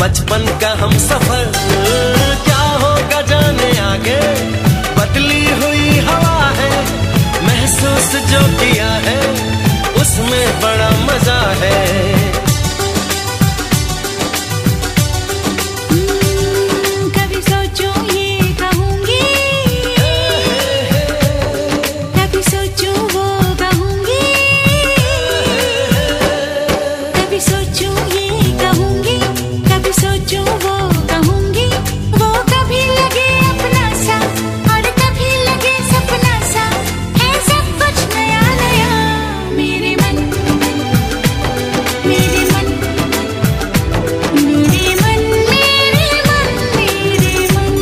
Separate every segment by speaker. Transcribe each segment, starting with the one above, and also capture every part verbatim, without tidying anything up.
Speaker 1: बचपन का हम सफर, क्या होगा जाने आगे। बदली हुई हवा है, महसूस जो किया है उसमें बड़ा मजा है।
Speaker 2: कभी सोचूं ये कहूंगी, कभी सोचूं वो कहूंगी, कभी सोचूं ये कहूंगी, कभी सोचूं वो कहूंगी। वो कभी लगे अपना सा और कभी लगे सपना सा, है सब कुछ नया नया। मेरे मन मेरे मन मेरे मन मेरे मन मेरे मन।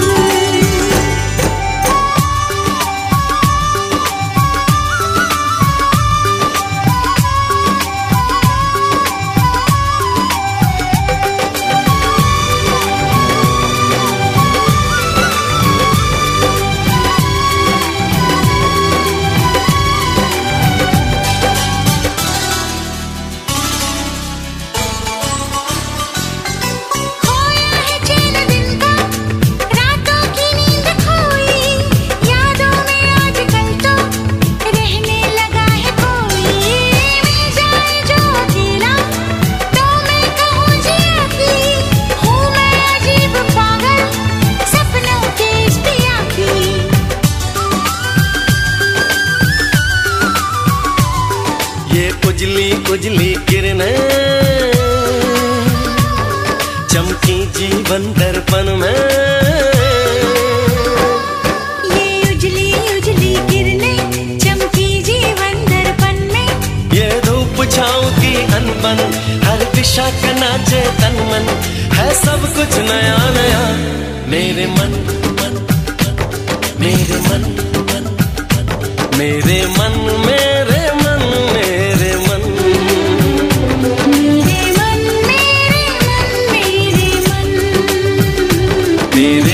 Speaker 2: खोया है चैन दिन का, रातों की नींद खोई, यादों में आजकल तो रहने लगा है कोई। मिल जाए जो अकेला तो मैं कहूँ जिया की, हूँ मैं अजीब पागल सपनों के इस पिया की।
Speaker 1: ये उजली उजली किरणें चमकी जीवन दर्पण में।
Speaker 2: ये उजली उजली किरणें चमकी जीवन दर्पण में।
Speaker 1: ये धूप छाँव की अनबन, हर दिशा का नाचे तन मन, है सब कुछ नया नया। मेरे मन मन मन मेरे मन मन मन मेरे मन मेरे मन मेरे मन।
Speaker 2: मेरे मन मेरे मन मेरे मन।
Speaker 1: तेरे